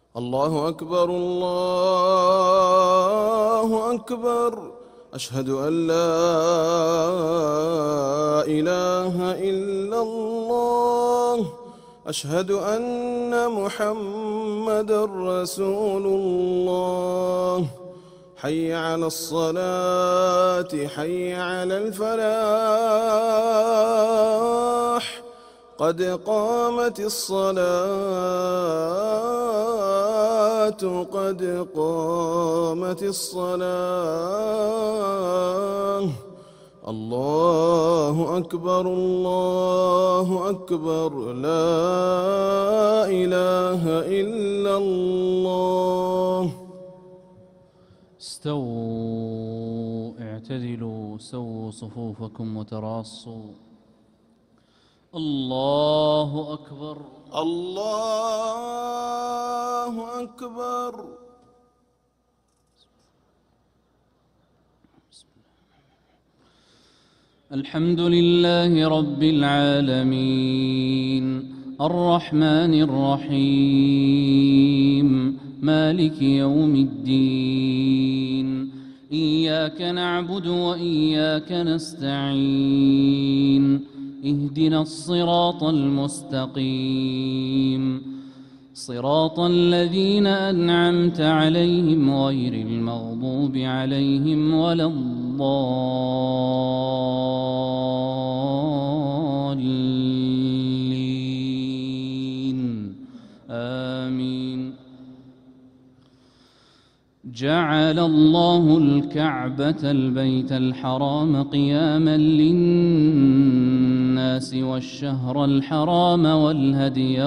الله أكبر الله أكبر. أشهد أن لا إله إلا الله. أشهد أن محمدًا رسول الله. حي على الصلاة حي على الفلاح. قد قامت الصلاة قد قامت الصلاة. الله أكبر الله أكبر. لا إله إلا الله. استووا اعتدلوا سووا صفوفكم وتراصوا. الله أكبر الله أكبر. الحمد لله رب العالمين الرحمن الرحيم مالك يوم الدين. إياك نعبد وإياك نستعين. اهدنا الصراط المستقيم صراط الذين أنعمت عليهم غير المغضوب عليهم ولا الضالين. آمين. جعل الله الكعبة البيت الحرام قياما للناس والشهر الحرام والهدي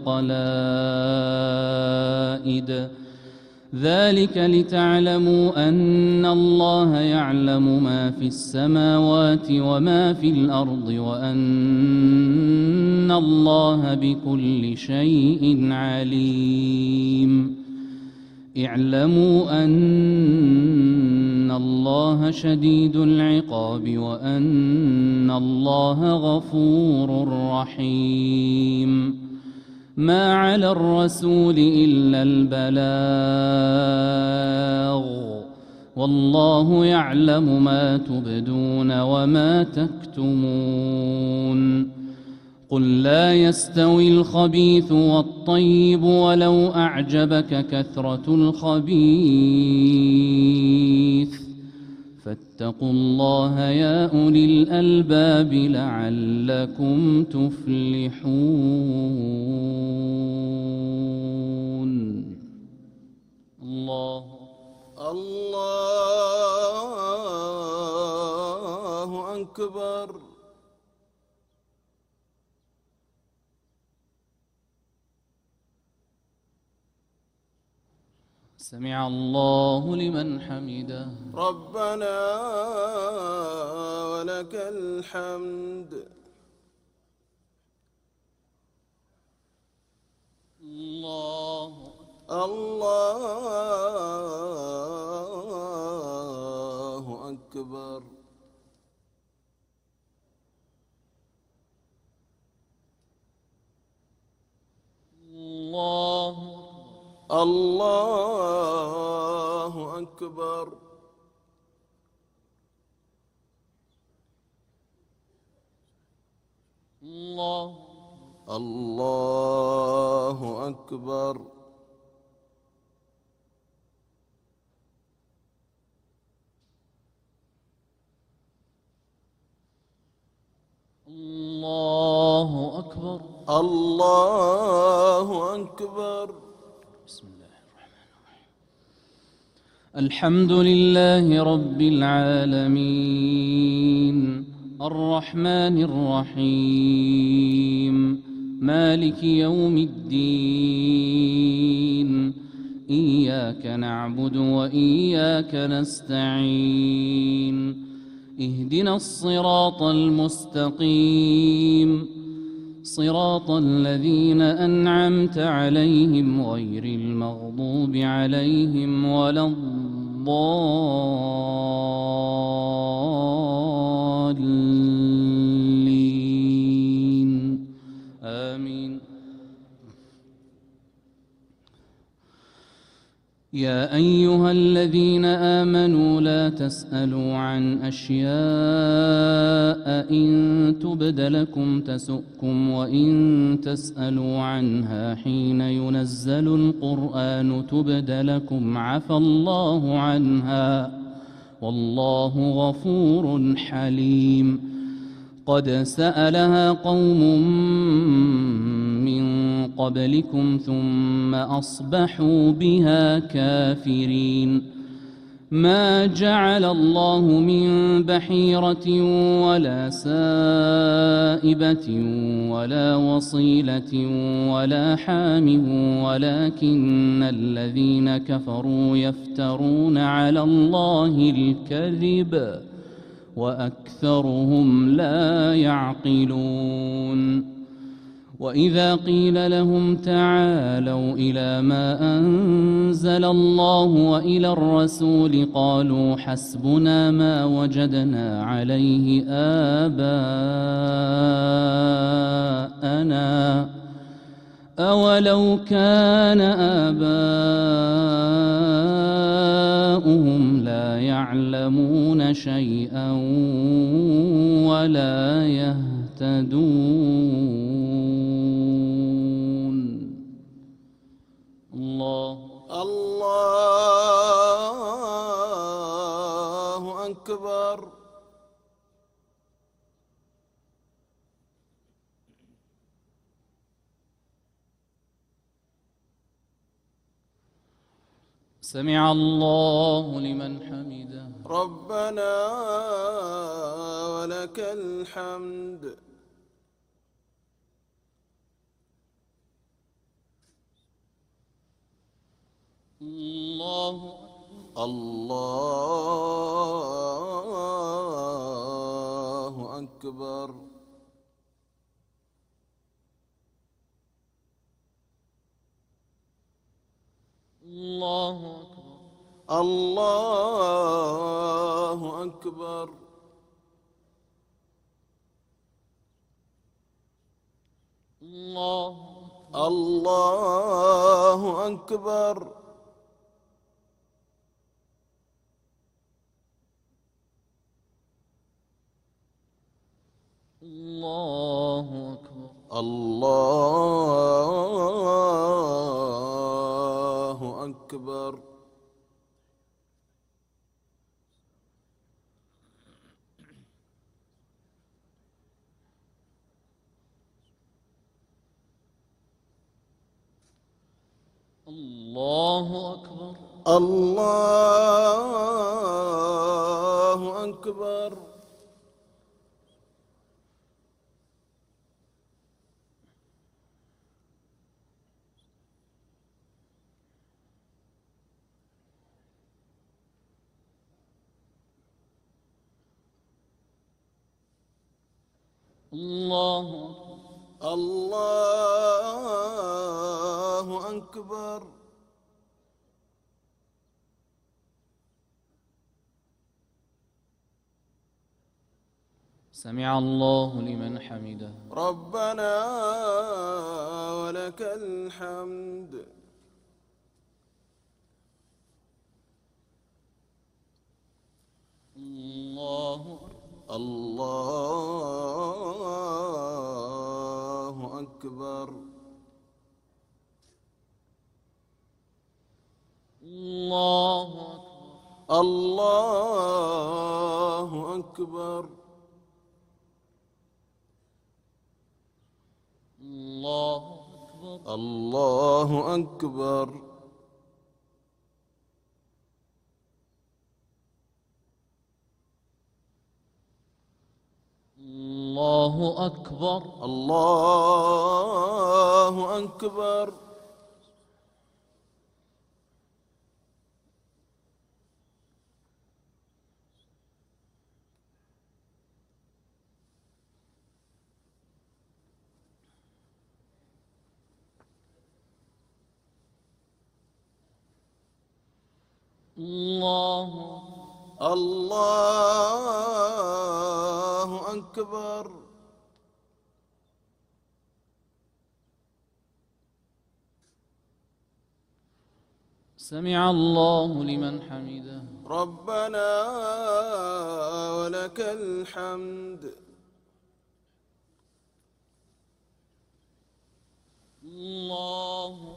والقلائد ذلك لتعلموا أن الله يعلم ما في السماوات وما في الأرض وأن الله بكل شيء عليم. اعلموا أن الله شديد العقاب وأن الله غفور رحيم. ما على الرسول إلا البلاغ والله يعلم ما تبدون وما تكتمون. قل لا يستوي الخبيث والطيب ولو أعجبك كثرة الخبيث فاتقوا الله يا أولي الألباب لعلكم تفلحون. الله أكبر. سمع الله لمن حمده. ربنا ولك الحمد. الله أكبر. الله أكبر. الله أكبر. الله أكبر. الله أكبر. بسم الله الرحمن الرحيم. الحمد لله رب العالمين الرحمن الرحيم مالك يوم الدين. إياك نعبد وإياك نستعين. اهدنا الصراط المستقيم صراط الذين أنعمت عليهم غير المغضوب عليهم ولا الضالين. آمين. يا أيها الذين آمنوا لا تسألوا عن أشياء إن تبد لكم تسؤكم وإن تسألوا عنها حين ينزل القرآن تبد لكم عفى الله عنها والله غفور حليم. قد سألها قوم من قبلكم ثم أصبحوا بها كافرين. ما جعل الله من بحيرة ولا سائبة ولا وصيلة ولا حام ولكن الذين كفروا يفترون على الله الكذب وأكثرهم لا يعقلون. وإذا قيل لهم تعالوا إلى ما أنزل الله وإلى الرسول قالوا حسبنا ما وجدنا عليه آباءنا أولو كان آباؤهم لا يعلمون شيئا ولا يهتدون. الله أكبر. سمع الله لمن حمده. ربنا ولك الحمد. الله أكبر. الله أكبر. الله أكبر. الله أكبر. الله أكبر. الله أكبر. الله أكبر. الله أكبر. الله أكبر. سمع الله لمن حمده. ربنا ولك الحمد. الله أكبر. الله أكبر. الله أكبر. الله أكبر. الله أكبر. الله أكبر. سمع الله لمن حمده. ربنا ولك الحمد. الله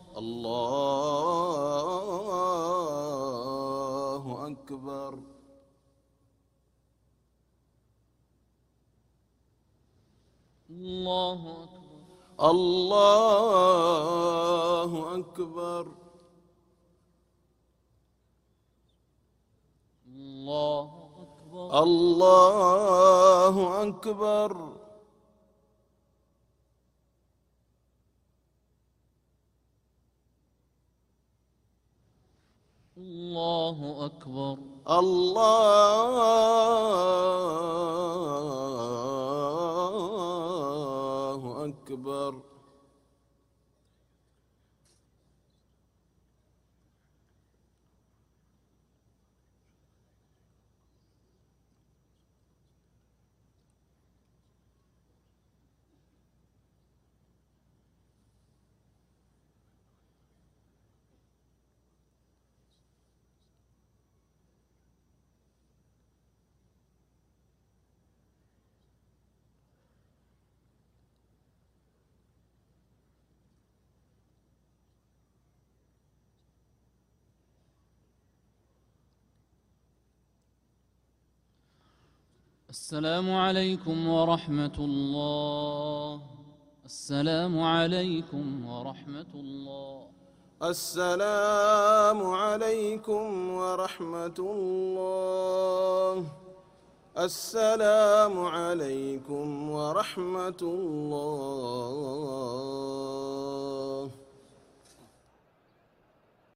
أكبر. الله أكبر. الله أكبر. الله أكبر. الله أكبر. الله أكبر. الله أكبر. السلام عليكم ورحمة الله. السلام عليكم ورحمة الله. السلام عليكم ورحمة الله. السلام عليكم ورحمة الله.